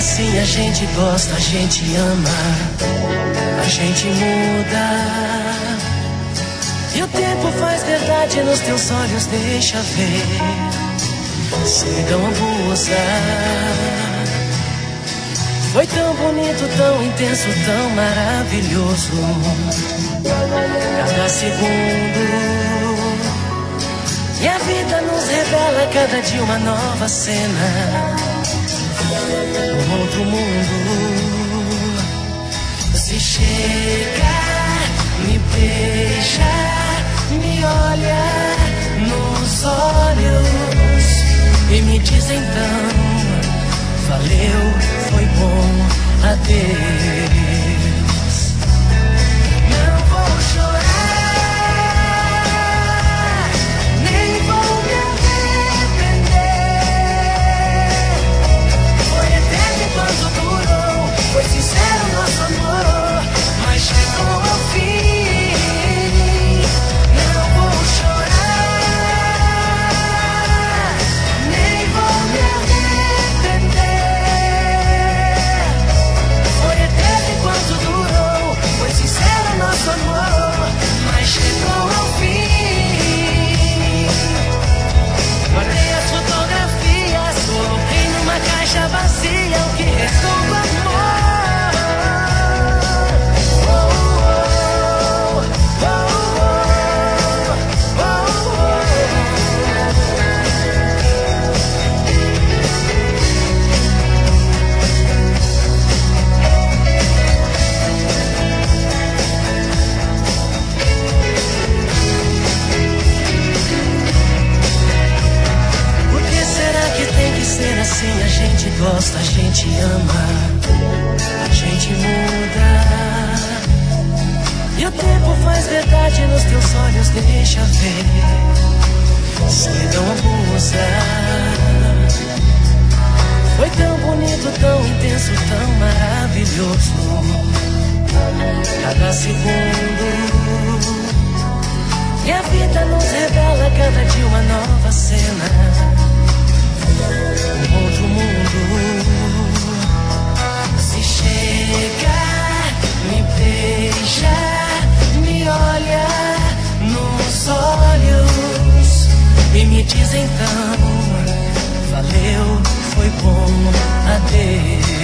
assim, a gente gosta, a gente ama, a gente muda. E o tempo faz verdade nos teus olhos, deixa ver. Sigam a blusa. Foi tão bonito, tão intenso, tão maravilhoso. Cada segundo. E a vida nos revela cada dia uma nova cena. Um outro mundo. Se chega, me beija, me olha nos olhos e me diz então: valeu, foi bom, adeus. Não vou chorar, nem vou me arrepender. Foi eterno enquanto durou, foi sincero nosso amor, mas chegou ao fim. Não vou chorar, nem vou me arrepender. Foi eterno enquanto durou, foi sincero nosso amor, mas chegou ao fim. Guardei as fotografias, coloquei numa caixa vazia o que restou do amor. Por que será que tem que ser assim? A gente gosta, a gente ama, a gente muda. E o tempo faz verdade nos teus olhos, deixa ver. Sigam a blusa. Foi tão bonito, tão intenso, tão maravilhoso. Cada segundo. E a vida nos revela cada dia uma nova cena. Um outro mundo. Se chega, me beija, me olha nos olhos e me diz então: valeu, foi bom, adeus.